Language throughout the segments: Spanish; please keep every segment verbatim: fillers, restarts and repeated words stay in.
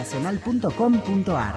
nacional punto com punto ar.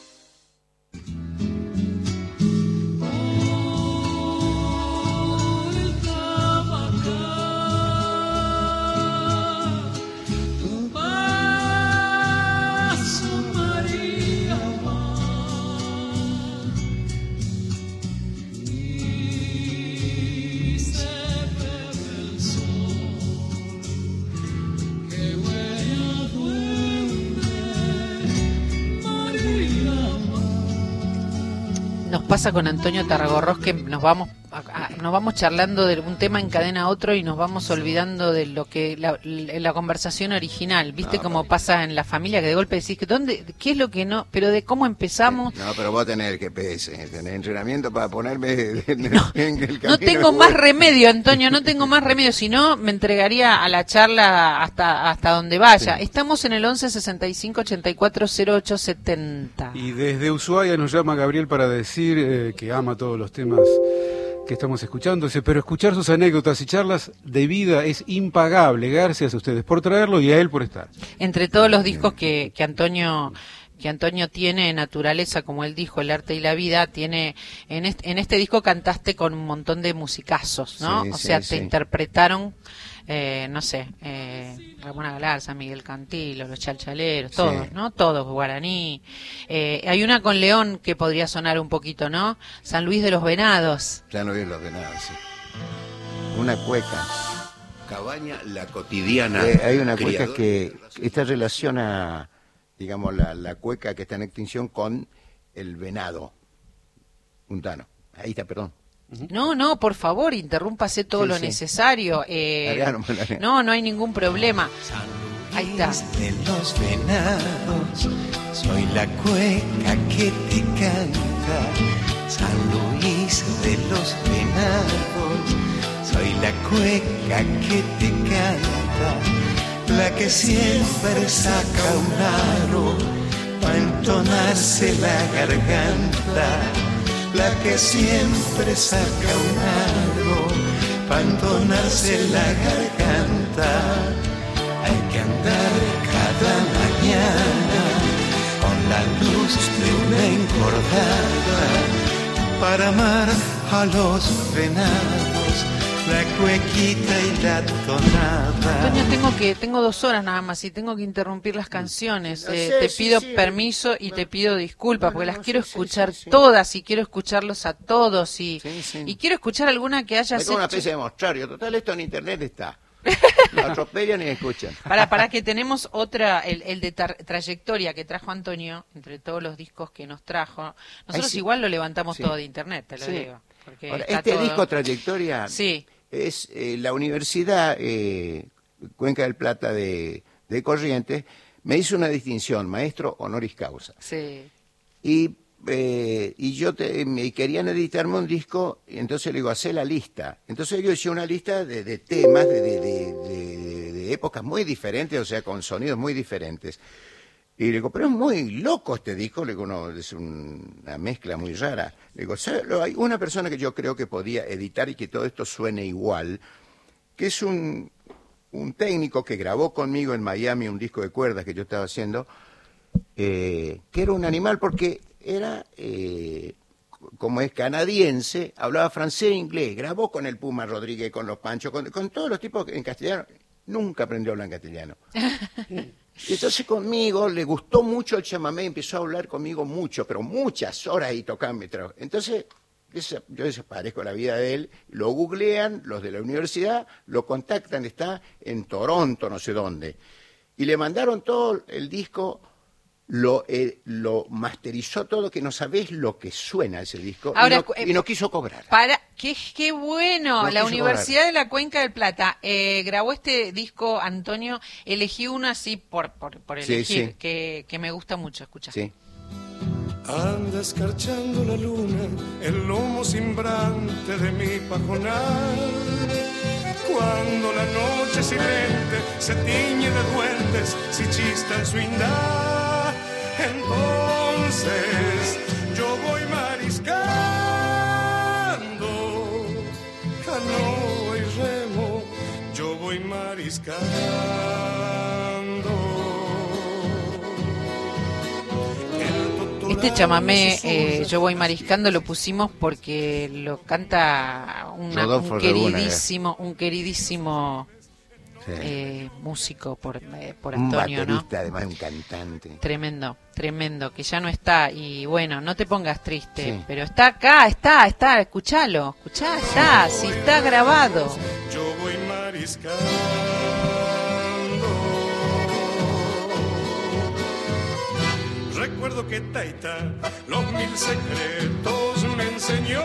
Nos pasa con Antonio Tarragorros que nos vamos a, a, nos vamos charlando de un tema encadena a otro y nos vamos olvidando de lo que la, la conversación original, viste no, como pasa en la familia, que de golpe decís que dónde, qué es lo que no, pero de cómo empezamos. No, pero vos tenés que tener entrenamiento para ponerme en, no, en el camino. No tengo más remedio, Antonio, no tengo más remedio, si no me entregaría a la charla hasta hasta donde vaya. Sí. Estamos en el once sesenta y cinco ochenta y cuatro cero ocho setenta. Y desde Ushuaia nos llama Gabriel para decir eh, que ama todos los temas que estamos escuchando, pero escuchar sus anécdotas y charlas de vida es impagable. Gracias a ustedes por traerlo y a él por estar. Entre todos los discos que, que Antonio que Antonio tiene, Naturaleza, como él dijo, El arte y la vida, tiene en este, en este disco cantaste con un montón de musicazos, ¿no? Sí, o sea, sí, te sí. interpretaron, eh, no sé, eh, Ramona Galarza, Miguel Cantilo, los Chalchaleros, todos, sí. ¿no? Todos, Guaraní. Eh, hay una con León que podría sonar un poquito, ¿no? San Luis de los Venados. San Luis de los Venados, sí. Una cueca. Cabaña, la cotidiana. Eh, hay una cueca que esta relaciona, digamos, la, la cueca que está en extinción con el venado puntano. Ahí está, perdón. No, no, por favor, interrúmpase todo sí, lo sí. necesario. Eh, no, no hay ningún problema. Ahí está. De los venados, soy la cueca que te canta. San Luis de los venados, soy la cueca que te canta. La que siempre saca un aro para entonarse la garganta. La que siempre saca un aro para entonarse la garganta. Hay que andar cada mañana con la luz de una encordada para amar a los venados, la cuequita y la tonada. Antonio, tengo que tengo dos horas nada más y tengo que interrumpir las canciones. Eh, sé, te sí, pido sí, permiso y no, te pido disculpas no, porque las no, quiero sí, escuchar sí, sí, todas y quiero escucharlos a todos y, sí, sí. y quiero escuchar alguna que hayas hecho. Es una especie de mostrario. Total, esto en internet está. Lo atropellan y escuchan. Para, para que tenemos otra, el, el de tra trayectoria que trajo Antonio, entre todos los discos que nos trajo. Nosotros sí. igual lo levantamos sí. todo de internet, te lo sí. digo. Porque Ahora, este todo... disco Trayectoria sí. es eh, la Universidad eh, Cuenca del Plata de, de Corrientes me hizo una distinción, maestro honoris causa. Sí. Y Eh, y yo te, me querían editarme un disco, y entonces le digo, hacé la lista. Entonces yo hice una lista de, de temas de, de, de, de, de épocas muy diferentes, o sea, con sonidos muy diferentes. Y le digo, pero es muy loco este disco. Le digo, no, es un, una mezcla muy rara. Le digo, ¿sabes? Hay una persona que yo creo que podía editar y que todo esto suene igual, que es un, un técnico que grabó conmigo en Miami un disco de cuerdas que yo estaba haciendo, eh, que era un animal porque... era, eh, como es canadiense, hablaba francés e inglés, grabó con el Puma Rodríguez, con los Panchos, con, con todos los tipos en castellano, nunca aprendió a hablar en castellano. Y entonces conmigo le gustó mucho el chamamé, empezó a hablar conmigo mucho, pero muchas horas y tocando. Entonces yo desaparezco la vida de él, lo googlean los de la universidad, lo contactan, está en Toronto, no sé dónde, y le mandaron todo el disco. Lo, eh, lo masterizó todo, que no sabés lo que suena ese disco. Ahora, y, no, eh, y no quiso cobrar. Para, qué, qué bueno. No la Universidad cobrar. de la Cuenca del Plata eh, grabó este disco, Antonio. Elegí uno así por, por, por elegir, sí, sí. Que, que me gusta mucho. Escucha. Sí. Anda escarchando la luna, el lomo cimbrante de mi pajonal. Cuando la noche silente se tiñe de duendes, si chista en su indal. Entonces yo voy mariscando, canoa y remo, yo voy mariscando. Este chamamé, eh, Yo voy mariscando, lo pusimos porque lo canta una, un queridísimo, un queridísimo sí. eh, músico por, eh, por Antonio, un baterista, ¿no? Además un cantante. Tremendo, tremendo, que ya no está. Y bueno, no te pongas triste, sí. pero está acá, está, está, escúchalo, escuchá, está, sí, está grabado. Yo voy mariscando. Recuerdo que Taita los mil secretos me enseñó,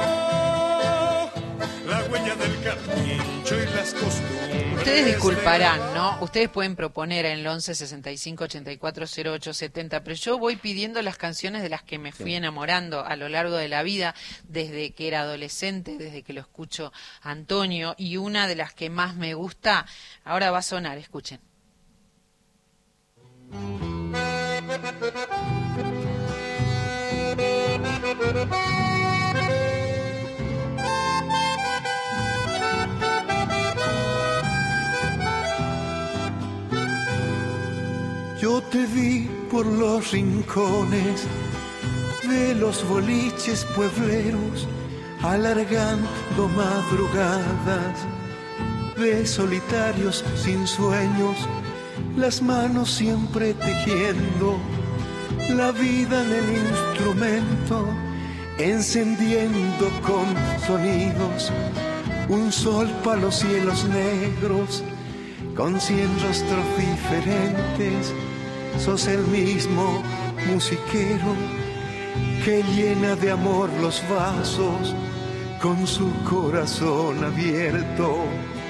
la huella del carpincho y las costumbres. Ustedes disculparán, ¿no? Ustedes pueden proponer en el once sesenta y cinco ochenta y cuatro cero ocho setenta, pero yo voy pidiendo las canciones de las que me fui sí. enamorando a lo largo de la vida, desde que era adolescente, desde que lo escucho a Antonio, y una de las que más me gusta, ahora va a sonar, escuchen. Yo te vi por los rincones de los boliches puebleros, alargando madrugadas de solitarios sin sueños, las manos siempre tejiendo la vida en el instrumento, encendiendo con sonidos un sol para los cielos negros, con cien rostros diferentes. Sos el mismo musiquero que llena de amor los vasos con su corazón abierto.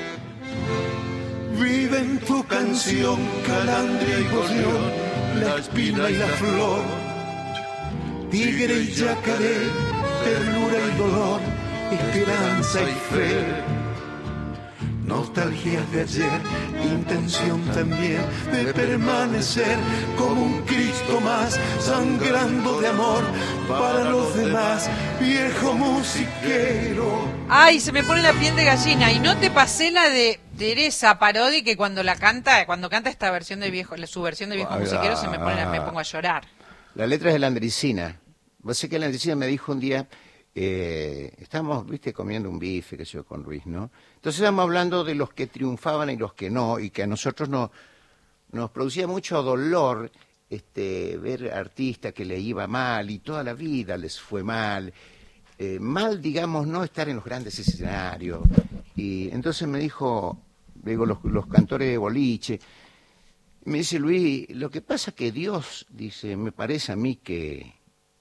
Vive en tu canción calandria y gorrión, la espina y la flor, tigre y yacaré, ternura y dolor, esperanza y fe. Nostalgias de ayer, intención también de permanecer como un Cristo más, sangrando de amor para los demás, viejo musiquero. Ay, se me pone la piel de gallina. Y no te pasé la de Teresa Parodi, que cuando la canta, cuando canta esta versión de viejo, su versión de viejo Ay, musiquero, ah, se me pone, la, me pongo a llorar. La letra es de la Landricina. Vos sé que la Landricina me dijo un día, eh, estábamos, viste, comiendo un bife, que sé yo, con Ruiz, ¿no? Entonces estábamos hablando de los que triunfaban y los que no, y que a nosotros no, nos producía mucho dolor este, ver artistas que le iba mal y toda la vida les fue mal. Eh, mal, digamos, no estar en los grandes escenarios. Y entonces me dijo, digo, los, los cantores de boliche, me dice Luis, lo que pasa que Dios, dice, me parece a mí que,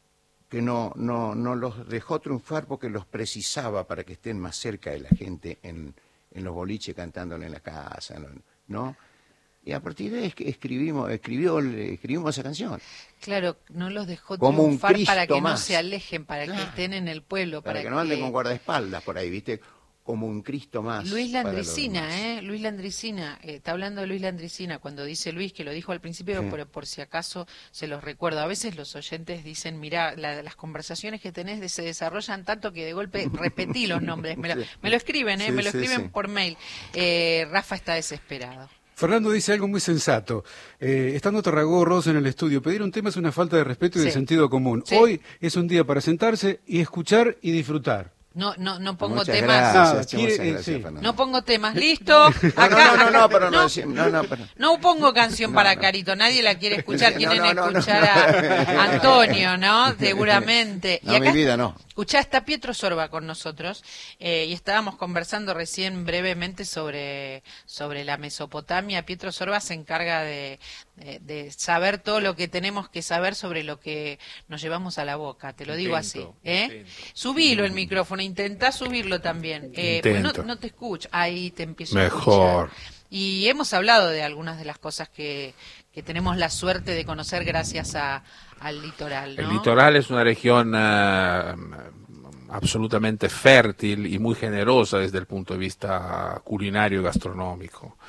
que no, no, no los dejó triunfar porque los precisaba para que estén más cerca de la gente en, en los boliches cantándole en la casa, ¿no? ¿no? Y a partir de ahí escribimos, escribió, escribimos esa canción. Claro, no los dejó como triunfar un para que más. No se alejen, para claro. que estén en el pueblo. Para, para que no anden con guardaespaldas por ahí, ¿viste? Como un Cristo más. Luis Landricina, ¿eh? Luis Landricina, eh, está hablando de Luis Landricina, cuando dice Luis, que lo dijo al principio, sí. pero por si acaso se los recuerdo. A veces los oyentes dicen, mirá, la, las conversaciones que tenés de, se desarrollan tanto que de golpe repetí los nombres. Me lo, sí. me lo escriben, ¿eh? Sí, me lo escriben sí, por mail. Eh, Rafa está desesperado. Fernando dice algo muy sensato. Eh, estando Tarragorros en el estudio, pedir un tema es una falta de respeto y sí. de sentido común. Sí. Hoy es un día para sentarse y escuchar y disfrutar. No, no, no pongo muchas temas. Gracias, ah, quiere, gracias, sí. No pongo temas. Listo. Acá, no, no, no, no, pero no, no, no, no, pero... no pongo canción no, para no. Carito. Nadie la quiere escuchar. Quieren no, no, escuchar no, a Antonio, ¿no? Seguramente. No, y acá mi vida no. Escuchá, está Pietro Sorba con nosotros eh, y estábamos conversando recién brevemente sobre, sobre la Mesopotamia. Pietro Sorba se encarga de, de, de saber todo lo que tenemos que saber sobre lo que nos llevamos a la boca. Te lo intento, digo así. ¿eh? Subilo el micrófono, intentá subirlo también. Eh, pues no, no te escucho. Ahí te empiezo Mejor. a escuchar. Y hemos hablado de algunas de las cosas que, que tenemos la suerte de conocer gracias a, al litoral, ¿no? El litoral es una región uh, absolutamente fértil y muy generosa desde el punto de vista culinario y gastronómico.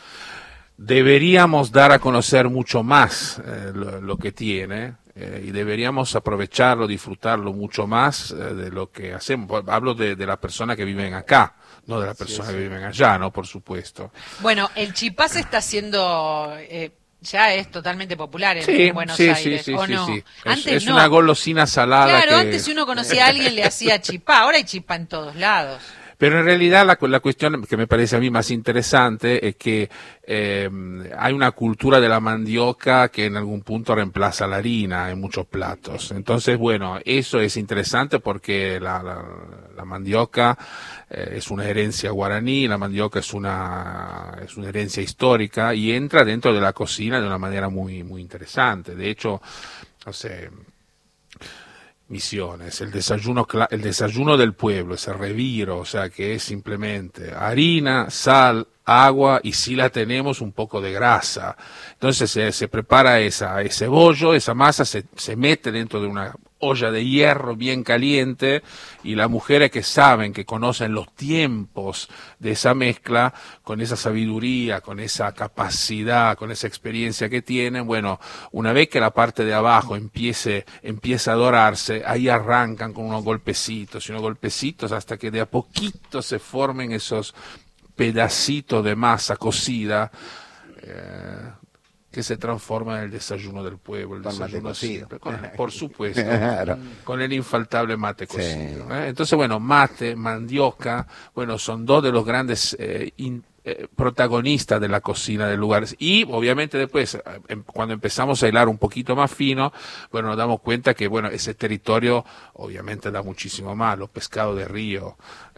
Deberíamos dar a conocer mucho más eh, lo, lo que tiene eh, y deberíamos aprovecharlo, disfrutarlo mucho más eh, de lo que hacemos. Hablo de, de las personas que viven acá, no de las personas sí, sí. que viven allá, ¿no? Por supuesto. Bueno, el chipá se está haciendo... Eh, ya es totalmente popular en, Sí, en Buenos sí, Aires, sí, sí, ¿o sí, no? sí. Antes es, es no. una golosina salada. Claro, que... antes si uno conocía a alguien le hacía chipá, ahora hay chipá en todos lados. Pero en realidad la, la cuestión que me parece a mí más interesante es que eh, hay una cultura de la mandioca que en algún punto reemplaza la harina en muchos platos. Entonces, bueno, eso es interesante porque la, la, la mandioca eh, es una herencia guaraní, la mandioca es una, es una herencia histórica y entra dentro de la cocina de una manera muy, muy interesante. De hecho, no sé... Misiones, el desayuno, el desayuno del pueblo, ese reviro, o sea que es simplemente harina, sal, agua y si la tenemos un poco de grasa. Entonces se, se prepara esa, ese bollo, esa masa se, se mete dentro de una olla de hierro bien caliente y las mujeres que saben, que conocen los tiempos de esa mezcla, con esa sabiduría, con esa capacidad, con esa experiencia que tienen, bueno, una vez que la parte de abajo empiece, empieza a dorarse, ahí arrancan con unos golpecitos y unos golpecitos hasta que de a poquito se formen esos pedacitos de masa cocida, eh, que se transforma en el desayuno del pueblo, el con desayuno mate simple, con, por supuesto, claro. con el infaltable mate cocido. Sí. ¿eh? Entonces, bueno, mate, mandioca, bueno, son dos de los grandes eh, in, eh, protagonistas de la cocina del lugar. Y obviamente después, eh, cuando empezamos a hilar un poquito más fino, bueno, nos damos cuenta que, bueno, ese territorio obviamente da muchísimo más, los pescados de río.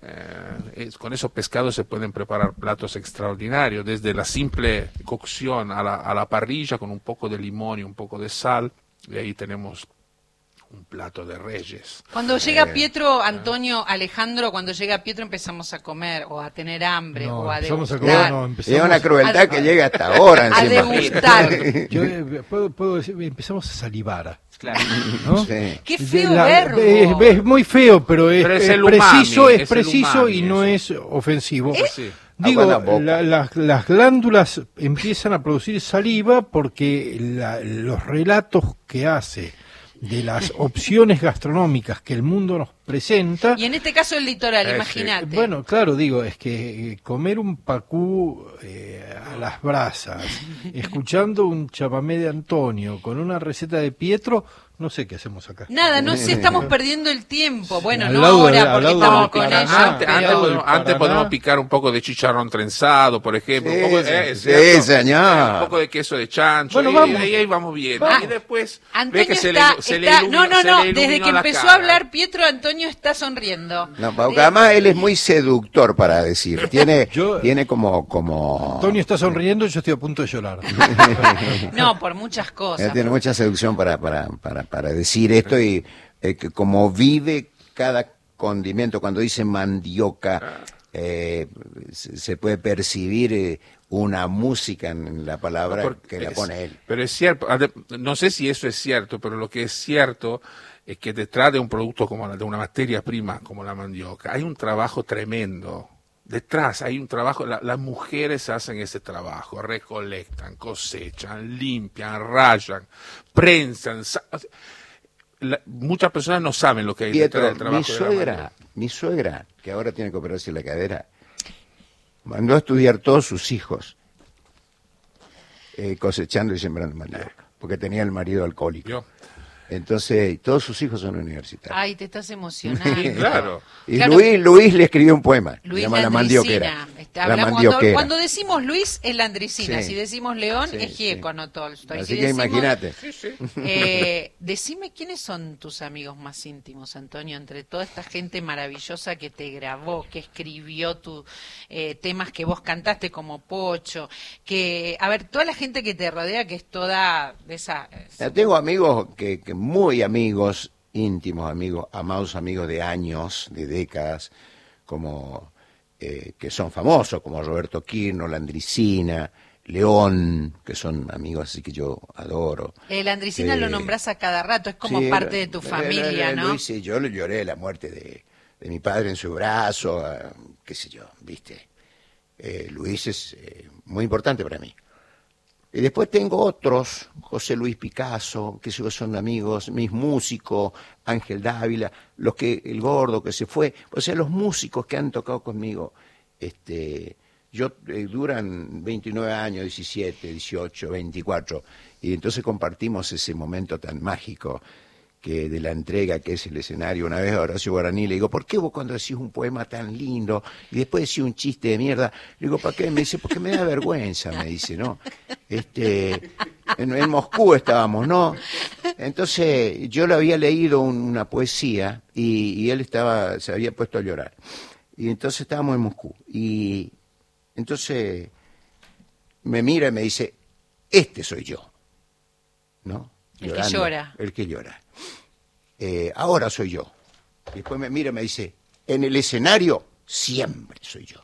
Eh, es, con esos pescados se pueden preparar platos extraordinarios, desde la simple cocción a la, a la parrilla con un poco de limón y un poco de sal, y ahí tenemos un plato de reyes. Cuando llega Pietro, Antonio, Alejandro, cuando llega Pietro empezamos a comer o a tener hambre No, o a empezamos a degustar. comer, no, empezamos Es una crueldad a- que llega hasta ahora a encima. degustar. Yo eh, puedo, puedo decir, empezamos a salivar. Claro. ¿No? Sí. Qué feo La- verbo. Es, es muy feo, pero es, Pero es es el umami, preciso, es, es el preciso umami y no eso. es ofensivo. Sí. Digo, Agua en la boca. la- las, las glándulas empiezan a producir saliva porque la- los relatos que hace de las opciones gastronómicas que el mundo nos presenta. Y en este caso el litoral, Eh, sí. imagínate. Bueno, claro, digo, es que eh, comer un pacú eh, a las brasas, escuchando un chamamé de Antonio con una receta de Pietro, no sé qué hacemos acá. Nada, no sé, estamos perdiendo el tiempo. Bueno, Al no lado de- ahora al porque lado estamos del con Paraná, ellos. Antes, pero- antes podemos, antes Paraná. podemos picar un poco de chicharrón trenzado, por ejemplo. Sí, un poco, sí, eh, sí, ¿cierto? señor. Un poco de queso de chancho. Bueno, y, vamos. y ahí vamos bien. Vamos. Y después Antonio ve que se está, le, se le está- iluminó- no, no, se no, le desde iluminó que la empezó cara. a hablar Pietro, Antonio está sonriendo. No, porque Eh, además él es muy seductor para decir. Tiene, Yo- tiene como, como. Antonio está sonriendo y yo estoy a punto de llorar. No, por muchas cosas. Él tiene mucha seducción para, para, para, para decir esto y eh, que como vive cada condimento, cuando dice mandioca, eh, se, se puede percibir eh, una música en la palabra Porque que la es- pone él. Pero es cierto, ade- no sé si eso es cierto, pero lo que es cierto es que detrás de un producto como la, de una materia prima como la mandioca, hay un trabajo tremendo. Detrás hay un trabajo, la- las mujeres hacen ese trabajo, recolectan, cosechan, limpian, rayan, prensan. sa- o sea, la- muchas personas no saben lo que hay detrás Pietro, del trabajo mi de la suegra, mandioca. mi suegra, que ahora tiene que operarse la cadera, mandó a estudiar todos sus hijos eh, cosechando y sembrando mandioca, porque tenía el marido alcohólico. ¿Vio? Entonces, todos sus hijos son universitarios. Ay, te estás emocionando. Sí, claro. Y Claro. Luis, Luis le escribió un poema, Luis se llama La Landricina. Mandioquera. Este, La hablamos cuando, Mandioquera. cuando decimos Luis es Landricina, Sí. si decimos León Sí, es Gieco, sí. no Tolstoy. Así Si que decimos- imagínate. Eh, decime quiénes son tus amigos más íntimos, Antonio, entre toda esta gente maravillosa que te grabó, que escribió tus eh, temas que vos cantaste como Pocho, que, a ver, toda la gente que te rodea que es toda de esa... Ya tengo amigos que, que muy amigos, íntimos amigos, amados amigos de años, de décadas, como eh, que son famosos, como Roberto Quirno, Landricina, León, que son amigos así que yo adoro. El Landricina Eh, lo nombrás a cada rato, es como Sí, parte de tu eh, familia, eh, ¿no? Luis, sí, yo le lloré la muerte de, de mi padre en su brazo, eh, qué sé yo, viste. Eh, Luis es eh, muy importante para mí. Y después tengo otros, José Luis Picasso, que son amigos, mis músicos, Ángel Dávila, los que, el gordo que se fue, o sea, los músicos que han tocado conmigo, este, yo eh, duran veintinueve años, diecisiete, dieciocho, veinticuatro, y entonces compartimos ese momento tan mágico que de la entrega que es el escenario. Una vez a Horacio Guaraní le digo, ¿por qué vos cuando decís un poema tan lindo y después decís un chiste de mierda? Le digo, ¿para qué? Me dice, porque me da vergüenza, me dice, ¿no? Este, en, en Moscú estábamos, ¿no? Entonces yo le había leído un, una poesía y, y él estaba, se había puesto a llorar. Y entonces estábamos en Moscú. Y entonces me mira y me dice, este soy yo, ¿no? Llorando, el que llora. El que llora. Eh, ahora soy yo. Y después me mira y me dice, en el escenario siempre soy yo.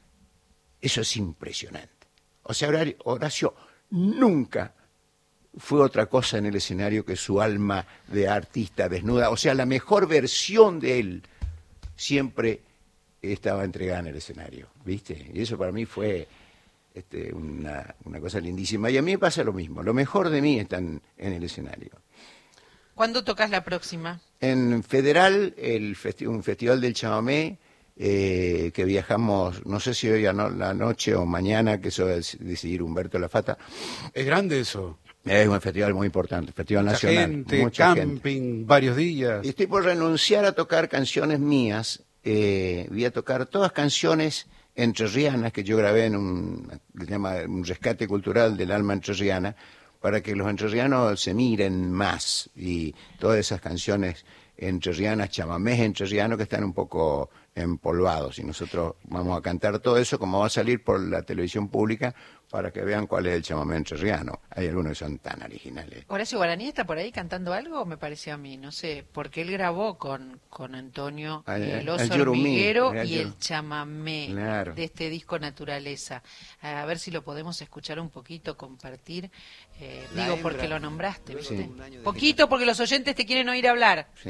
Eso es impresionante. O sea, Horacio nunca fue otra cosa en el escenario que su alma de artista desnuda. O sea, la mejor versión de él siempre estaba entregada en el escenario, ¿viste? Y eso para mí fue este, una, una cosa lindísima. Y a mí me pasa lo mismo. Lo mejor de mí está en, en el escenario. ¿Cuándo tocas la próxima? En Federal, el festi un festival del chamamé, eh, que viajamos, no sé si hoy a no, la noche o mañana, que eso es decidir Humberto Lafata. Es grande eso. Es un festival muy importante, festival mucha nacional. Gente, mucha camping, gente. Varios días. Y estoy por renunciar a tocar canciones mías. Eh, voy a tocar todas canciones entrerrianas que yo grabé en un, que se llama un rescate cultural del alma entrerriana, para que los entrerrianos se miren más, y todas esas canciones entrerrianas, chamamés entrerrianos que están un poco empolvados, y nosotros vamos a cantar todo eso como va a salir por la televisión pública para que vean cuál es el chamamé entrerriano. Hay algunos que son tan originales. ¿Horacio Guaraní está por ahí cantando algo? Me pareció a mí, no sé, porque él grabó con, con Antonio Ay, el ay, oso ay, hormiguero ay, ay, y ay, el chamamé claro. de este disco Naturaleza. A ver si lo podemos escuchar un poquito, compartir. Eh, digo, hembra. porque lo nombraste, ¿viste? Sí. Poquito, porque los oyentes te quieren oír hablar. Sí.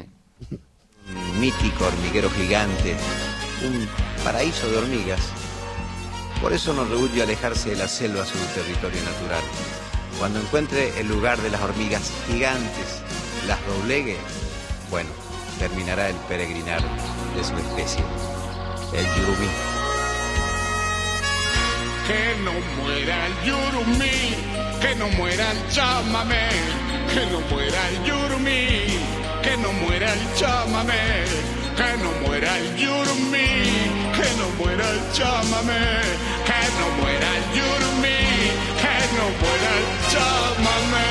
Un mítico hormiguero gigante, un paraíso de hormigas. Por eso no rehúye alejarse de la selva a su territorio natural. Cuando encuentre el lugar de las hormigas gigantes, las doblegue, bueno, terminará el peregrinar de su especie, el yurumí. Que no muera el yurumí, que no muera el chamamé, que no muera el yurumí, que no muera el chamamé, que no muera el yurumí, que no muera el chamamé, que no muera el yurumí, que no muera el chamamé.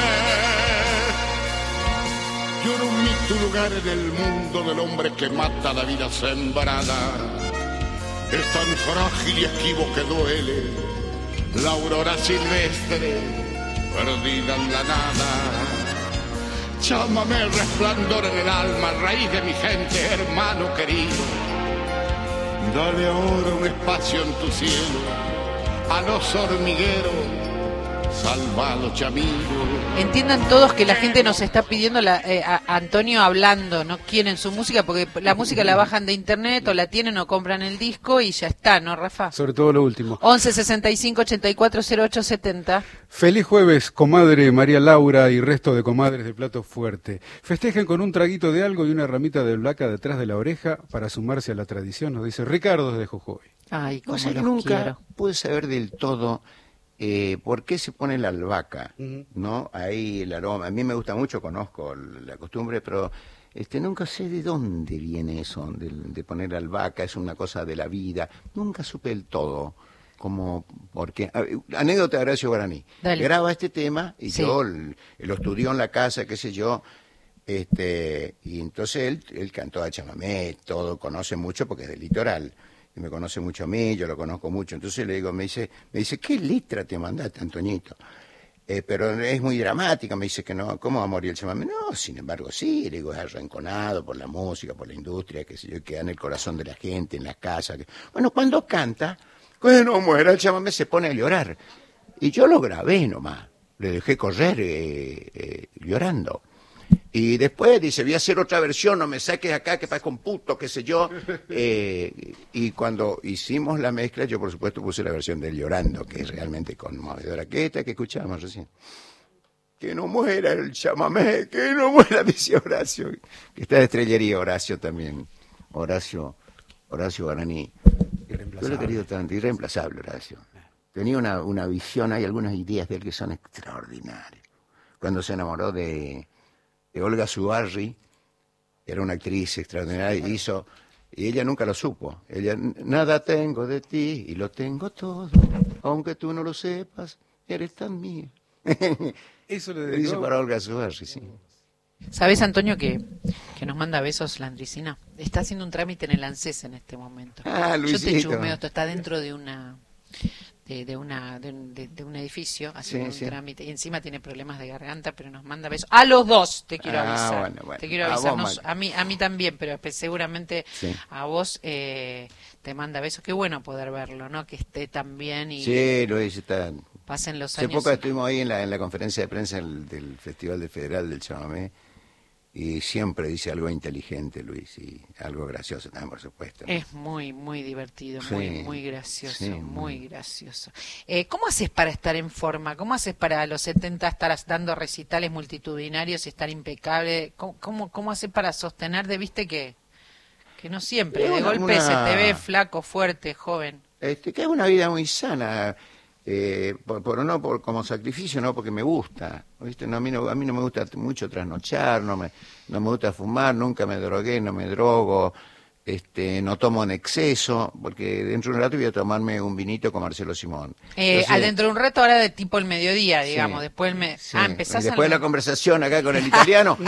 Yurumí, tu lugar en el mundo del hombre que mata la vida sembrada, es tan frágil y esquivo que duele la aurora silvestre perdida en la nada. Chámame el resplandor en el alma, raíz de mi gente, hermano querido. Dale ahora un espacio en tu cielo a los hormigueros, salvados chamigos. Entiendan todos que la gente nos está pidiendo la, eh, a Antonio hablando, no quieren su música porque la música la bajan de internet o la tienen o compran el disco y ya está, ¿no, Rafa? Sobre todo lo último. once sesenta y cinco ochenta y cuatro cero ocho setenta. Feliz jueves, comadre María Laura y resto de comadres de Plato Fuerte. Festejen con un traguito de algo y una ramita de albahaca detrás de la oreja para sumarse a la tradición, nos dice Ricardo desde Jujuy. Ay, cómo O sea, los nunca quiero. pude saber del todo eh, por qué se pone la albahaca, Ujú. ¿no? Ahí el aroma. A mí me gusta mucho, conozco la costumbre, pero este nunca sé de dónde viene eso, de, de poner albahaca, es una cosa de la vida. Nunca supe el todo. Como, porque, a- anécdota de Horacio Guaraní. Dale. Graba este tema y Sí. yo l- lo estudió en la casa, qué sé yo, este, y entonces él, él cantó a chamamé, todo, conoce mucho porque es del litoral, y me conoce mucho a mí, yo lo conozco mucho, entonces le digo, me dice, me dice, ¿qué letra te mandaste, Antoñito? Eh, pero es muy dramática, me dice que no, ¿cómo va a morir el chamamé? No, sin embargo, sí, le digo, es arrinconado por la música, por la industria, qué sé yo, queda en el corazón de la gente, en las casas. que- Bueno, cuando canta, cuando muera el chamamé se pone a llorar. Y yo lo grabé nomás, le dejé correr eh, eh, llorando. Y después dice, voy a hacer otra versión, no me saques acá, que parezco un puto, qué sé yo. Eh, y cuando hicimos la mezcla, yo por supuesto puse la versión del llorando, que es realmente conmovedora, que esta que escuchábamos recién. Que no muera el chamamé, que no muera, dice Horacio. Que está de estrellería Horacio también. Horacio, Horacio Guaraní. Yo lo he querido tanto, irreemplazable, Horacio. Tenía una, una visión, hay algunas ideas de él que son extraordinarias. Cuando se enamoró de, de Olga Zubarry, era una actriz extraordinaria, y hizo, y ella nunca lo supo. Ella, nada tengo de ti y lo tengo todo, aunque tú no lo sepas, eres tan mío. Eso le Lo hizo para Olga Zubarry, sí. ¿Sabes, Antonio, que, que nos manda besos la Andricina? Está haciendo un trámite en el ANSES en este momento. Ah, Luisito. Yo te chumeo, esto está dentro de una de, de una de un, de, de un edificio haciendo Sí, sí. un trámite y encima tiene problemas de garganta, pero nos manda besos a los dos. Te quiero Ah, avisar. bueno, bueno. Te quiero A avisar. vos, No, Mari. a mí a mí también, pero pues, seguramente Sí. a vos eh, te manda besos. Qué bueno poder verlo, ¿no? Que esté tan bien y Sí, Luis, está... pasen los Hace años. poco estuvimos ahí en la, en la conferencia de prensa del, del Festival de Federal del Chamamé, y siempre dice algo inteligente, Luis, y algo gracioso también, por supuesto. Es muy, muy divertido, Sí, muy, muy gracioso, sí, muy muy. gracioso. Eh, ¿Cómo haces para estar en forma? ¿Cómo haces para a los setenta estar as- dando recitales multitudinarios y estar impecable? ¿Cómo, cómo, cómo haces para sostener de, viste, que, que no siempre, Es de una- golpe se una- te ve flaco, fuerte, joven? Este, que es una vida muy sana, eh, por, por no por, como sacrificio, no porque me gusta, ¿viste? No, a mí no, a mí no me gusta mucho trasnochar, no me, no me gusta fumar, nunca me drogué, no me drogo, este, no tomo en exceso, porque dentro de un rato voy a tomarme un vinito con Marcelo Simón. Eh, Entonces, adentro de un rato ahora de tipo el mediodía, sí, digamos, después el me... sí. Ah, empezás Y después a... de la conversación acá con el italiano,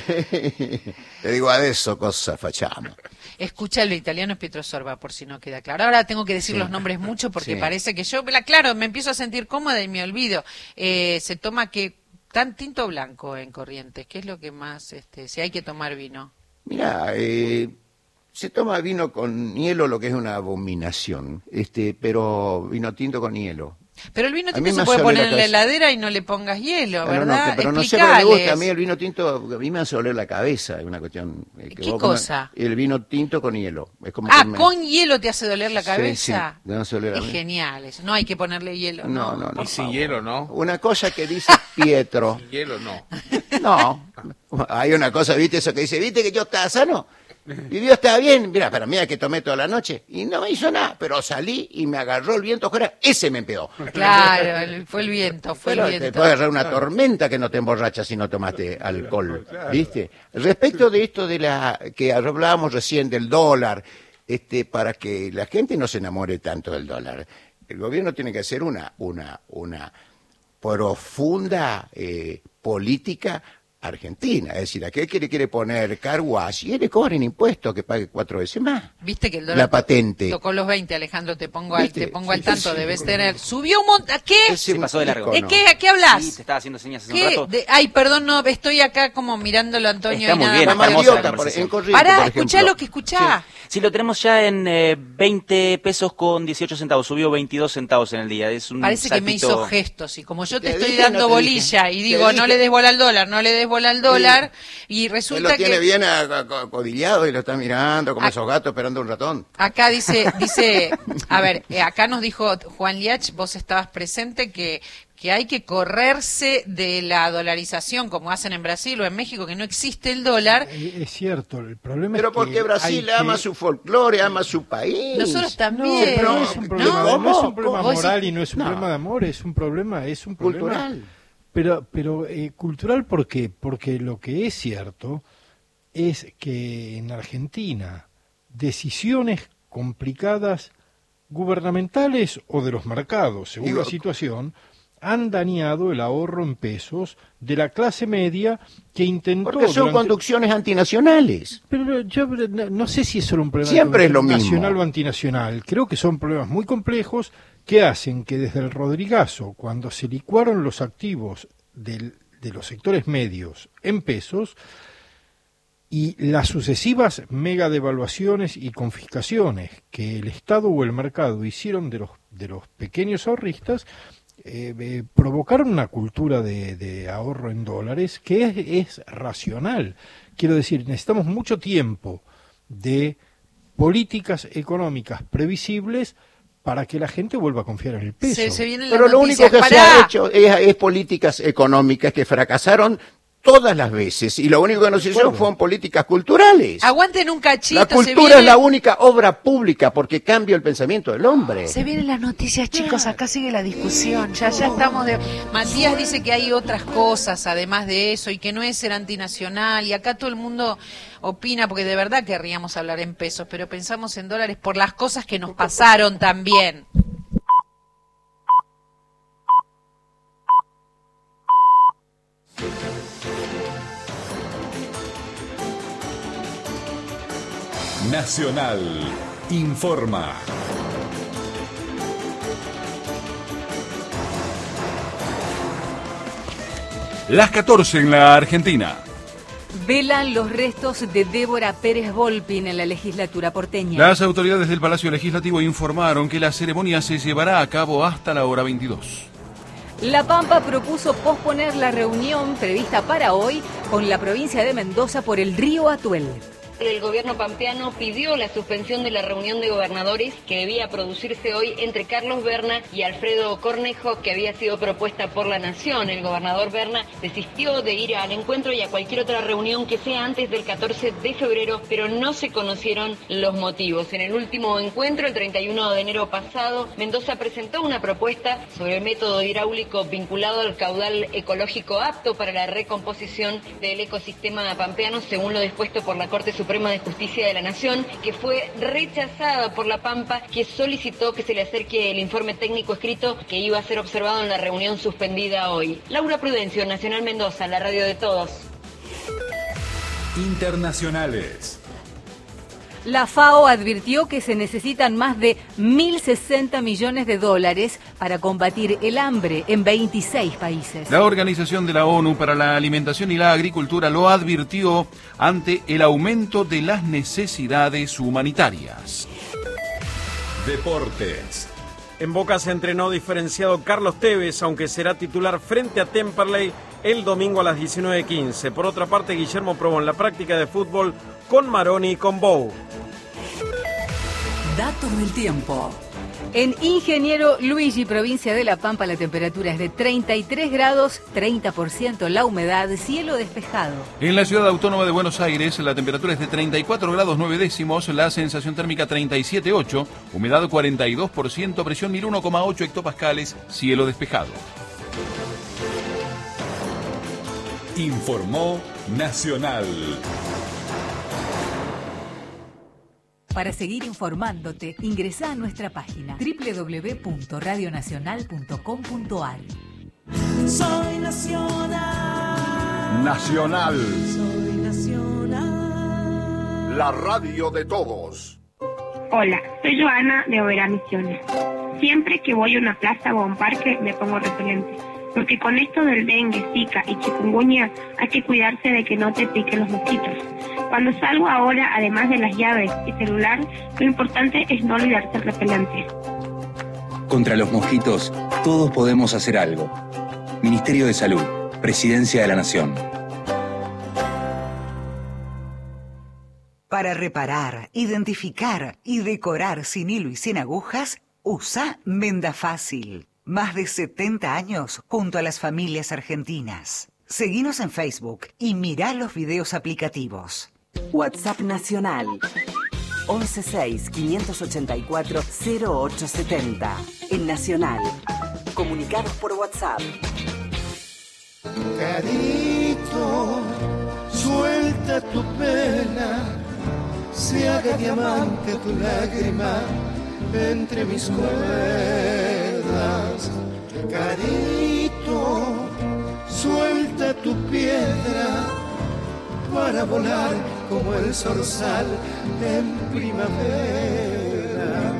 le digo, adesso cosa facciamo. Escucha, el italiano es Pietro Sorba, por si no queda claro. Ahora tengo que decir Sí. los nombres mucho porque Sí. parece que yo, la- claro, me empiezo a sentir cómoda y me olvido. Eh, se toma que tan tinto o blanco en Corrientes, ¿qué es lo que más, este, si hay que tomar vino? Mira, eh, se toma vino con hielo, lo que es una abominación, este, pero vino tinto con hielo. Pero el vino A mí tinto se me puede hace poner oler en la la cabeza. heladera y no le pongas hielo, Ah, no, no, ¿verdad? que- pero no sé por qué me gusta. Explicales. A mí el vino tinto, a mí me hace oler la cabeza, es una cuestión. eh, que ¿Qué vos comes- cosa? El vino tinto con hielo. Es como Ah, que me- con hielo te hace doler la Sí, cabeza. sí, me hace doler a Es mí. genial eso. No hay que ponerle hielo. No, No, no, no. Y sin hielo, ¿no? Una cosa que dice Pietro. Sin hielo, no. No, hay una cosa, ¿viste? Eso que dice, ¿viste que yo estaba sano? Y Dios estaba bien, mira, pero mira que tomé toda la noche y no me hizo nada, pero salí y me agarró el viento afuera, ese me empedó. Claro, el- fue el viento, fue Pero el te viento. puede agarrar una tormenta que no te emborracha si no tomaste alcohol, ¿viste? Respecto de esto de la que hablábamos recién del dólar, este, para que la gente no se enamore tanto del dólar, el gobierno tiene que hacer una, una, una profunda eh, política argentina, es decir, aquel que le quiere poner car wash y él le cobren impuestos que pague cuatro veces más. Viste que el dólar La patente. tocó los veinte, Alejandro, te pongo al, ¿Viste? te pongo al Sí, tanto, sí, debes sí. tener. Subió un montón, ¿qué? Ese Se pasó de largo. ¿De icono. qué? ¿A qué hablas? Sí, te estaba haciendo señas hace un ¿Qué? rato. De- ay, perdón, no, estoy acá como mirándolo, Antonio. Está y muy nada bien, más. está Mamá hermosa la idiota, por, conversación. en Corrientes, Pará, por escuchá ejemplo. lo que escuchá. Sí, lo tenemos ya en eh, veinte pesos con dieciocho centavos. Subió veintidós centavos en el día. Es un Parece que me saltito- hizo gestos y como yo te, Te estoy dije, dando no te bolilla dije. y Te digo, no dije. le des bola al dólar, no le des bola al dólar y Él resulta lo tiene que bien acodillado y lo está mirando como Ah. esos gatos esperando un ratón. acá dice, dice, a ver, eh, acá nos dijo Juan Liach, vos estabas presente que que hay que correrse de la dolarización como hacen en Brasil o en México, que no existe el dólar. Eh, Es cierto, el problema Pero es que porque Brasil hay ama que- su folclore, ama su país. Nosotros No, también. pero no es un problema, ¿Cómo? no es un problema ¿Cómo? moral y no es un No. problema de amor, es un problema, es un problema Cultural. Pero, pero eh, cultural, ¿por qué? Porque lo que es cierto es que en Argentina decisiones complicadas gubernamentales o de los mercados, según Digo- la situación, han dañado el ahorro en pesos de la clase media que intentó... Porque son durante- conducciones antinacionales. Pero yo no, no sé si es solo un problema Siempre es lo mismo. nacional o antinacional. Creo que son problemas muy complejos que hacen que desde el Rodrigazo, cuando se licuaron los activos del- de los sectores medios en pesos, y las sucesivas mega devaluaciones y confiscaciones que el Estado o el mercado hicieron de los, de los pequeños ahorristas, eh, eh, provocaron una cultura de, de ahorro en dólares que es, es racional. Quiero decir, necesitamos mucho tiempo de políticas económicas previsibles para que la gente vuelva a confiar en el peso. Se, se vienen las Pero lo único noticias. que se Pará. ha hecho es, es políticas económicas que fracasaron todas las veces, y lo único que nos hicieron fueron políticas culturales. Aguanten un cachito. La cultura viene... es la única obra pública porque cambia el pensamiento del hombre. Se vienen las noticias, chicos, acá sigue la discusión, ya ya estamos de... Matías dice que hay otras cosas además de eso y que no es ser antinacional, y acá todo el mundo opina, porque de verdad querríamos hablar en pesos, pero pensamos en dólares por las cosas que nos pasaron también. Nacional informa. Las catorce en la Argentina. Velan los restos de Débora Pérez Volpin en la legislatura porteña. Las autoridades del Palacio Legislativo informaron que la ceremonia se llevará a cabo hasta la hora veintidós. La Pampa propuso posponer la reunión prevista para hoy con la provincia de Mendoza por el río Atuel. El gobierno pampeano pidió la suspensión de la reunión de gobernadores que debía producirse hoy entre Carlos Berna y Alfredo Cornejo, que había sido propuesta por la Nación. El gobernador Berna desistió de ir al encuentro y a cualquier otra reunión que sea antes del catorce de febrero, pero no se conocieron los motivos. En el último encuentro, el treinta y uno de enero pasado, Mendoza presentó una propuesta sobre el método hidráulico vinculado al caudal ecológico apto para la recomposición del ecosistema pampeano, según lo dispuesto por la Corte Suprema Suprema de Justicia de la Nación, que fue rechazada por La Pampa, que solicitó que se le acerque el informe técnico escrito que iba a ser observado en la reunión suspendida hoy. Laura Prudencio, Nacional Mendoza, la radio de todos. Internacionales. La FAO advirtió que se necesitan más de mil sesenta millones de dólares para combatir el hambre en veintiséis países. La Organización de la ONU para la Alimentación y la Agricultura lo advirtió ante el aumento de las necesidades humanitarias. Deportes. En Boca se entrenó diferenciado Carlos Tevez, aunque será titular frente a Temperley el domingo a las diecinueve quince. Por otra parte, Guillermo probó en la práctica de fútbol con Maroni y con Bou. Datos del tiempo. En Ingeniero Luigi, provincia de La Pampa, la temperatura es de treinta y tres grados, treinta por ciento la humedad, cielo despejado. En la ciudad autónoma de Buenos Aires, la temperatura es de treinta y cuatro grados nueve décimos, la sensación térmica treinta y siete coma ocho, humedad cuarenta y dos por ciento, presión mil uno coma ocho hectopascales, cielo despejado. Informó Nacional. Para seguir informándote, ingresa a nuestra página doble u doble u doble u punto radio nacional punto com punto a r. Soy nacional. Nacional. Soy nacional. La radio de todos. Hola, soy Joana de Oberá Misiones. Siempre que voy a una plaza o a un parque me pongo repelente, porque con esto del dengue, zika y chikungunya hay que cuidarse de que no te piquen los mosquitos. Cuando salgo ahora, además de las llaves y celular, lo importante es no olvidarse el repelente. Contra los mosquitos, todos podemos hacer algo. Ministerio de Salud, Presidencia de la Nación. Para reparar, identificar y decorar sin hilo y sin agujas, usa Venda Fácil. Más de setenta años junto a las familias argentinas. Seguinos en Facebook y mirá los videos aplicativos. WhatsApp Nacional once seis, quinientos ochenta y cuatro, cero ocho setenta. En Nacional. Comunicados por WhatsApp. Carito, suelta tu pena, se haga diamante tu lágrima entre mis cuerdas. Carito, suelta tu piedra para volar como el zorzal en primavera.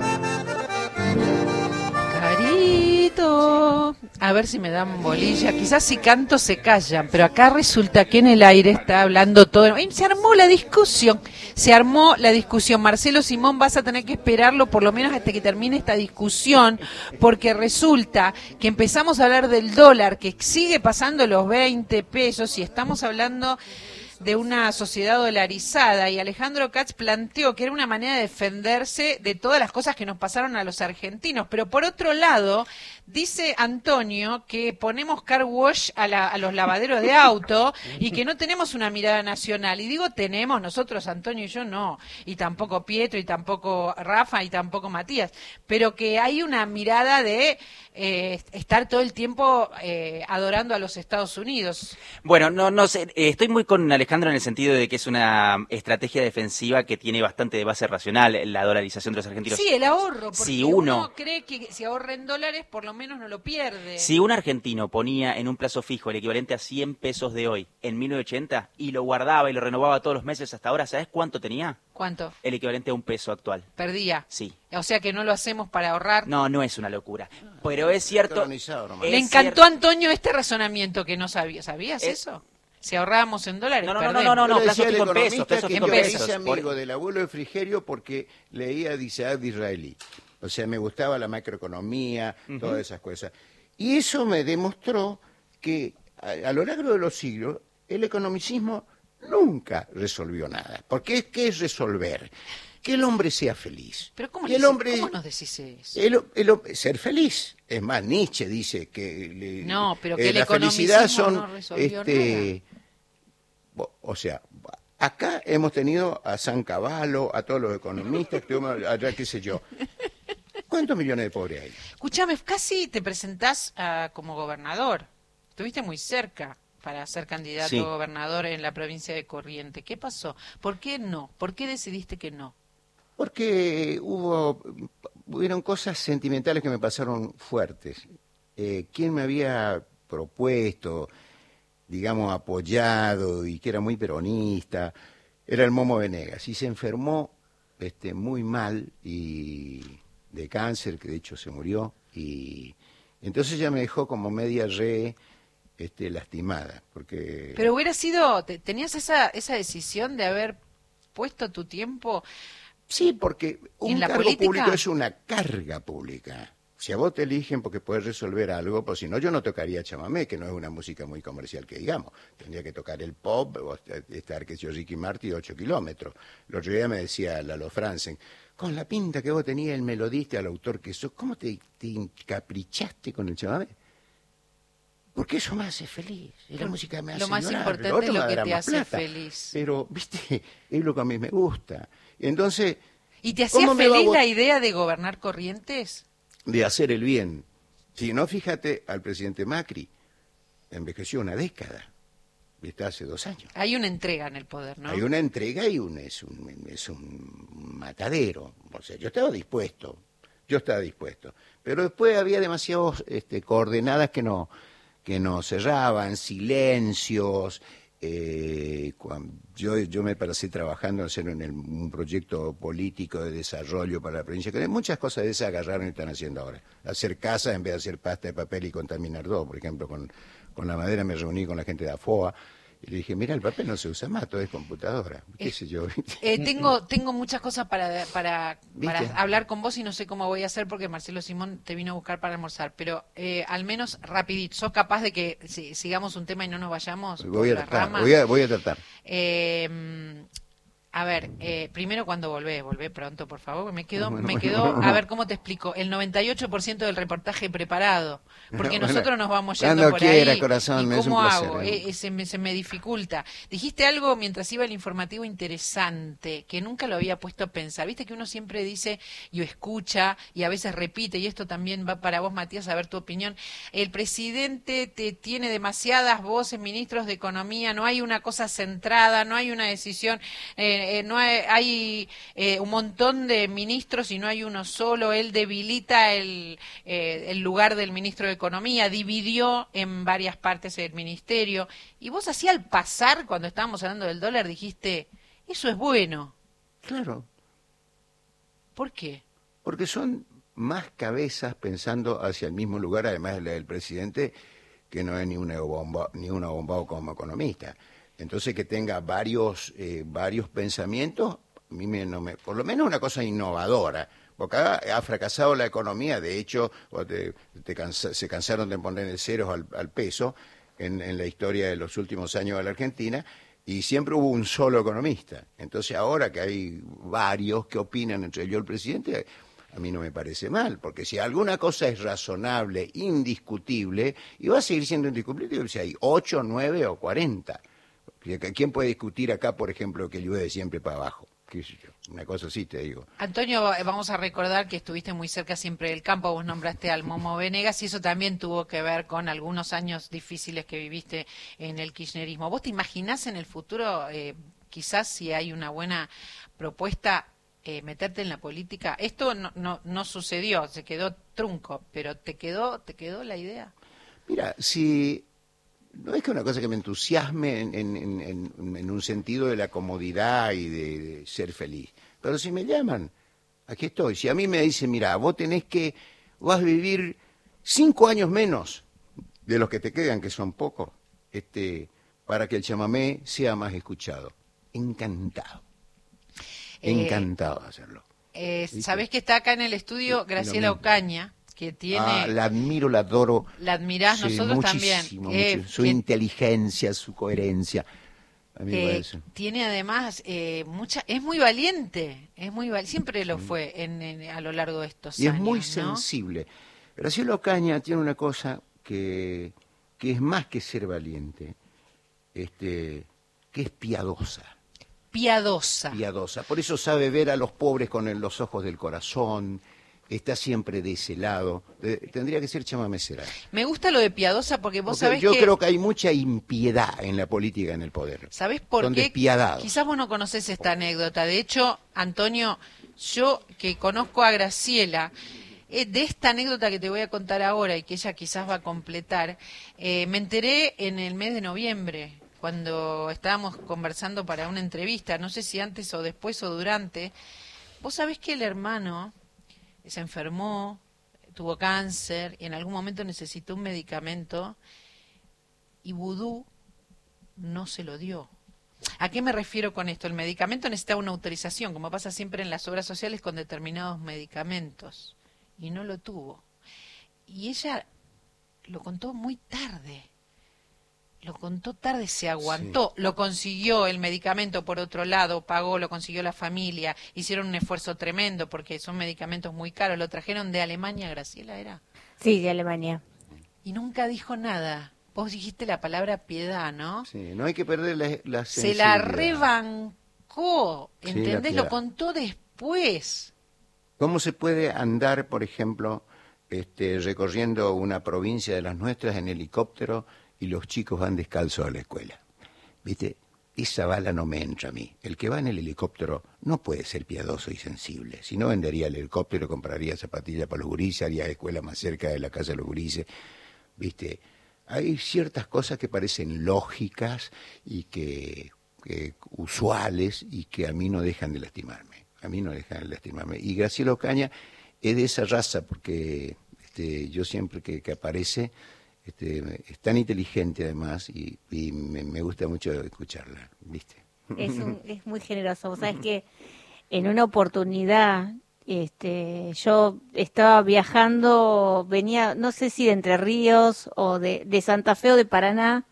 Carito, a ver si me dan bolilla. Quizás si canto se callan, pero acá resulta que en el aire está hablando todo. ¡Ay, se armó la discusión! Se armó la discusión. Marcelo Simón, vas a tener que esperarlo por lo menos hasta que termine esta discusión, porque resulta que empezamos a hablar del dólar, que sigue pasando los veinte pesos, y estamos hablando de una sociedad dolarizada, y Alejandro Katz planteó que era una manera de defenderse de todas las cosas que nos pasaron a los argentinos, pero por otro lado dice Antonio que ponemos car wash a, la, a los lavaderos de auto y que no tenemos una mirada nacional. Y digo tenemos, nosotros, Antonio y yo, no. Y tampoco Pietro, y tampoco Rafa, y tampoco Matías. Pero que hay una mirada de eh, estar todo el tiempo eh, adorando a los Estados Unidos. Bueno, no, no sé, eh, estoy muy con Alejandro en el sentido de que es una estrategia defensiva que tiene bastante de base racional, la dolarización de los argentinos. Sí, el ahorro, porque si uno, uno cree que si ahorra en dólares, por lo menos no lo pierde. Si un argentino ponía en un plazo fijo el equivalente a cien pesos de hoy, en mil novecientos ochenta, y lo guardaba y lo renovaba todos los meses hasta ahora, ¿sabes cuánto tenía? ¿Cuánto? El equivalente a un peso actual. Perdía. Sí. O sea que no lo hacemos para ahorrar. No, no es una locura. Pero es cierto... Es Le encantó a Antonio este razonamiento que no sabía. ¿Sabías es... eso? Si ahorrábamos en dólares, no, no, perdemos. No, no, no, no, plazo fijo en pesos, plazo fijo en pesos. Yo amigo del abuelo de Frigerio porque leía Isaac Disraeli. O sea, me gustaba la macroeconomía, uh-huh. todas esas cosas. Y eso me demostró que a, a lo largo de los siglos el economicismo nunca resolvió nada. Porque es que es resolver que el hombre sea feliz. Pero ¿cómo, el dice, hombre, ¿cómo nos decís eso? El, el, ser feliz. Es más, Nietzsche dice que le, no, pero que eh, el la felicidad son no resolvió este, nada. O sea, acá hemos tenido a San Cavallo, a todos los economistas, allá qué sé yo. ¿Cuántos millones de pobres hay? Escuchame, casi te presentás uh, como gobernador. Estuviste muy cerca para ser candidato sí. a gobernador en la provincia de Corrientes. ¿Qué pasó? ¿Por qué no? ¿Por qué decidiste que no? Porque hubo, hubieron cosas sentimentales que me pasaron fuertes. Eh, ¿Quién me había propuesto, digamos, apoyado y que era muy peronista? Era el Momo Venegas. Y se enfermó este, muy mal y de cáncer, que de hecho se murió. Y entonces ya me dejó como media re... Este, lastimada, porque... Pero hubiera sido, tenías esa esa decisión de haber puesto tu tiempo... Sí, porque un cargo política? público es una carga pública. Si a vos te eligen porque puedes resolver algo, pues si no, yo no tocaría chamamé, que no es una música muy comercial que digamos. Tendría que tocar el pop, o estar, que sé yo, Ricky Martin, ocho kilómetros. El otro día me decía Lalo Franzen, con la pinta que vos tenías el melodista, el autor que sos, ¿cómo te, te encaprichaste con el chamamé? Porque eso me hace feliz, y la música me hace Lo más llorar, importante lo es lo que te hace plata. feliz. Pero, viste, es lo que a mí me gusta. Entonces, ¿y te hacía feliz la idea de gobernar Corrientes? De hacer el bien. Si no, fíjate, al presidente Macri envejeció una década, viste, hace dos años. Hay una entrega en el poder, ¿no? Hay una entrega y un, es, un, es un matadero. O sea, yo estaba dispuesto, yo estaba dispuesto. Pero después había demasiadas este, coordenadas que no... que nos cerraban, silencios. Eh, cuando yo, yo me pasé trabajando en el, un proyecto político de desarrollo para la provincia, que muchas cosas de esas agarraron y están haciendo ahora. Hacer casas en vez de hacer pasta de papel y contaminar todo. Por ejemplo, con, con la madera me reuní con la gente de AFOA. Y le dije, mira, el papel no se usa más, todo es computadora. ¿Qué eh, sé yo? Eh, tengo tengo muchas cosas para, para, para hablar con vos y no sé cómo voy a hacer porque Marcelo Simón te vino a buscar para almorzar. Pero eh, al menos rapidito, ¿sos capaz de que si, sigamos un tema y no nos vayamos? Voy a tratar, voy a, voy a tratar. Eh, a ver, eh, primero cuando volvé, volvé pronto, por favor, me quedó, bueno, me quedó, bueno. A ver, ¿cómo te explico? El noventa y ocho por ciento del reportaje preparado, porque bueno, nosotros nos vamos yendo por quiera, ahí, corazón, ¿y cómo placer, hago? ¿eh? Eh, se, me, se me dificulta. Dijiste algo mientras iba el informativo interesante, que nunca lo había puesto a pensar. Viste que uno siempre dice y escucha y a veces repite, y esto también va para vos, Matías, a ver tu opinión. El presidente te tiene demasiadas voces, ministros de Economía, no hay una cosa centrada, no hay una decisión... Eh, Eh, no hay, hay eh, un montón de ministros y no hay uno solo. Él debilita el, eh, el lugar del ministro de Economía, dividió en varias partes el ministerio. Y vos así al pasar, cuando estábamos hablando del dólar, dijiste, eso es bueno. Claro. ¿Por qué? Porque son más cabezas pensando hacia el mismo lugar, además la del presidente, que no es ni una bomba, ni una bomba como economista. Entonces que tenga varios eh, varios pensamientos, a mí me, no me, por lo menos una cosa innovadora, porque ha, ha fracasado la economía, de hecho te, te cansa, se cansaron de poner ceros al, al peso en, en la historia de los últimos años de la Argentina, y siempre hubo un solo economista. Entonces ahora que hay varios que opinan, entre ellos el presidente, a mí no me parece mal, porque si alguna cosa es razonable, indiscutible, y va a seguir siendo indiscutible si hay ocho, nueve o cuarenta. ¿Quién puede discutir acá, por ejemplo, que llueve siempre para abajo? ¿Qué sé yo? Una cosa así te digo. Antonio, vamos a recordar que estuviste muy cerca siempre del campo, vos nombraste al Momo Venegas y eso también tuvo que ver con algunos años difíciles que viviste en el kirchnerismo. ¿Vos te imaginás en el futuro, eh, quizás si hay una buena propuesta, eh, meterte en la política? Esto no, no, no sucedió, se quedó trunco, pero ¿te quedó, te quedó la idea? Mira, si... No es que una cosa que me entusiasme en, en, en, en un sentido de la comodidad y de, de ser feliz. Pero si me llaman, aquí estoy. Si a mí me dicen, mira, vos tenés que, vas a vivir cinco años menos de los que te quedan, que son pocos, este, para que el chamamé sea más escuchado. Encantado. Eh, Encantado de hacerlo. Eh, ¿Sabés que está acá en el estudio Graciela Ocaña? Que tiene, ah, la admiro, la adoro. La admirás, sí, nosotros también. Eh, su que, inteligencia, su coherencia. A mí eh, me parece. Tiene además eh, mucha, es muy valiente, es muy val, siempre lo fue en, en, a lo largo de estos y años. Y es muy ¿no? sensible. Graciela Ocaña tiene una cosa que, que es más que ser valiente, este, que es piadosa. Piadosa. Piadosa. Por eso sabe ver a los pobres con el, los ojos del corazón. Está siempre de ese lado. De, tendría que ser chamamecera. Me gusta lo de piadosa porque vos porque sabés yo que... Yo creo que hay mucha impiedad en la política, en el poder. ¿Sabés por Son qué? Despiadados. Quizás vos no conocés esta anécdota. De hecho, Antonio, yo que conozco a Graciela, eh, de esta anécdota que te voy a contar ahora y que ella quizás va a completar, eh, me enteré en el mes de noviembre, cuando estábamos conversando para una entrevista, no sé si antes o después o durante. Vos sabés que el hermano se enfermó, tuvo cáncer y en algún momento necesitó un medicamento y Vudú no se lo dio. ¿A qué me refiero con esto? El medicamento necesita una autorización, como pasa siempre en las obras sociales con determinados medicamentos, y no lo tuvo. Y ella lo contó muy tarde. Lo contó tarde, se aguantó, sí. Lo consiguió el medicamento por otro lado, pagó, lo consiguió la familia, hicieron un esfuerzo tremendo porque son medicamentos muy caros, lo trajeron de Alemania, Graciela, ¿era? Sí, de Alemania. Y nunca dijo nada. Vos dijiste la palabra piedad, ¿no? Sí, no hay que perder la, la Se la rebancó, ¿entendés? Sí, lo contó después. ¿Cómo se puede andar, por ejemplo, este, recorriendo una provincia de las nuestras en helicóptero y los chicos van descalzos a la escuela? ¿Viste? Esa bala no me entra a mí. El que va en el helicóptero no puede ser piadoso y sensible. Si no, vendería el helicóptero, compraría zapatillas para los gurises, haría escuela más cerca de la casa de los gurises. ¿Viste? Hay ciertas cosas que parecen lógicas y que, que usuales y que a mí no dejan de lastimarme. A mí no dejan de lastimarme. Y Graciela Ocaña es de esa raza porque este, yo siempre que, que aparece... Este, es tan inteligente además y, y me, me gusta mucho escucharla, ¿viste? Es, un, es muy generoso. Vos sabés que en una oportunidad este, yo estaba viajando, venía, no sé si de Entre Ríos o de, de Santa Fe o de Paraná,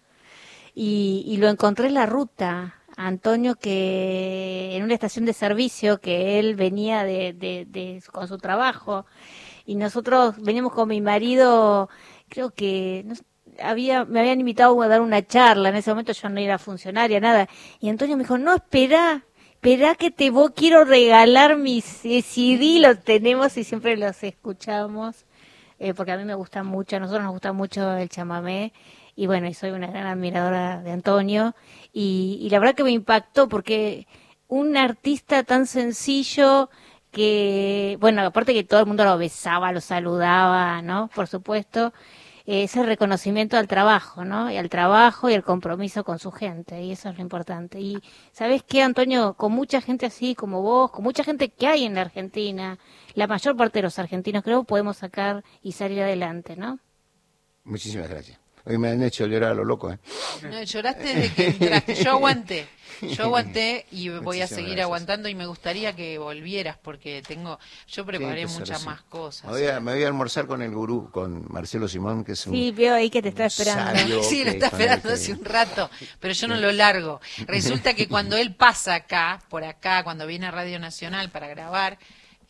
y, y lo encontré en la ruta, Antonio, que en una estación de servicio, que él venía de, de, de con su trabajo, y nosotros veníamos con mi marido. Creo que no, había me habían invitado a dar una charla, en ese momento yo no era funcionaria, nada, y Antonio me dijo, no, espera, espera que te voy, quiero regalar mis C D, los tenemos y siempre los escuchamos, eh, porque a mí me gusta mucho, a nosotros nos gusta mucho el chamamé, y bueno, y soy una gran admiradora de Antonio, y, y la verdad que me impactó, porque un artista tan sencillo, que, bueno, aparte que todo el mundo lo besaba, lo saludaba, ¿no? Por supuesto, eh, ese reconocimiento al trabajo, ¿no? Y al trabajo y al compromiso con su gente, y eso es lo importante. Y, ¿sabés qué, Antonio? Con mucha gente así como vos, con mucha gente que hay en la Argentina, la mayor parte de los argentinos, creo, podemos sacar y salir adelante, ¿no? Muchísimas gracias. Hoy me han hecho llorar a lo loco, ¿eh? No, lloraste desde que entraste. Yo aguanté. Yo aguanté y voy Muchísimas a seguir gracias. aguantando y me gustaría que volvieras porque tengo, yo preparé Sí, muchas sí. más cosas. Me voy, a, me voy a almorzar con el gurú, con Marcelo Simón, que es un... Sí, veo ahí que te está esperando. sabio Sí, lo que- está con el esperando que- hace un rato, pero yo no lo largo. Resulta que cuando él pasa acá, por acá, cuando viene a Radio Nacional para grabar,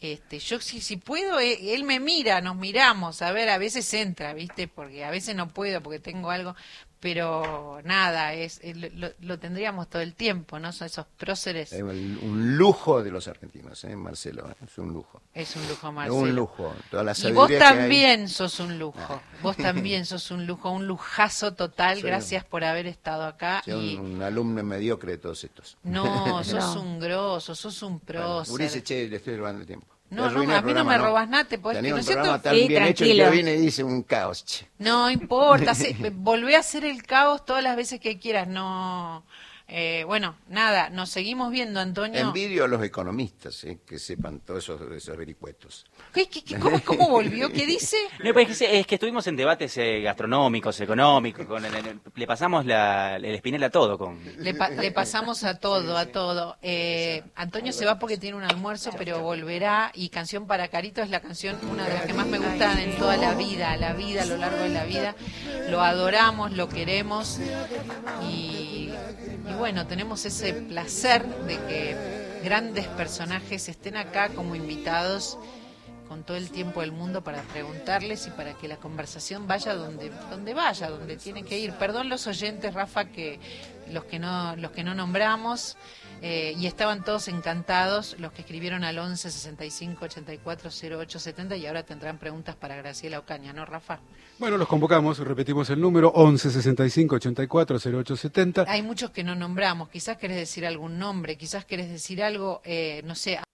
Este, yo si, si puedo, él, él me mira, nos miramos, a ver, a veces entra, ¿viste? Porque a veces no puedo porque tengo algo, pero nada, es lo, lo tendríamos todo el tiempo, ¿no? Son esos próceres. Es un lujo de los argentinos, ¿eh, Marcelo? Es un lujo. Es un lujo, Marcelo. Es un lujo. Toda la y vos también hay... sos un lujo, vos también sos un lujo, un lujazo total, Soy gracias un... por haber estado acá. Soy y... un, un alumno mediocre de todos estos. No, sos No. un grosso, sos un prócer. Bueno, Uri, che, le estoy robando el tiempo. No, no, a mí no me robas nada, te podés... Tenía ¿no un es cierto? programa tan Sí, bien tranquilo. hecho que vine y hice un caos. Che. No importa, se, volvé a hacer el caos todas las veces que quieras, no... Eh, bueno, nada, nos seguimos viendo, Antonio. Envidio a los economistas, eh, que sepan todos esos, esos vericuetos. ¿Qué, qué, qué, cómo, ¿Cómo volvió? ¿Qué dice? No, pues es, que, es que estuvimos en debates eh, gastronómicos, económicos, con el- el- le pasamos la, el espinel a todo. Con... Le, pa- le pasamos a todo, a todo. Eh, Antonio se va porque tiene un almuerzo, pero volverá. Y Canción para Carito es la canción, una de las que más me gustan en toda la vida, la vida, a lo largo de la vida. Lo adoramos, lo queremos. Y, y bueno, tenemos ese placer de que grandes personajes estén acá como invitados con todo el tiempo del mundo para preguntarles y para que la conversación vaya donde donde vaya, donde tiene que ir. Perdón los oyentes, Rafa, que los que no los que no nombramos, eh, y estaban todos encantados los que escribieron al once sesenta y cinco ochenta y cuatro cero ocho setenta y ahora tendrán preguntas para Graciela Ocaña, ¿no, Rafa? Bueno, los convocamos, repetimos el número, once sesenta y cinco ochenta y cuatro cero ocho setenta. Hay muchos que no nombramos, quizás querés decir algún nombre, quizás querés decir algo, eh, no sé,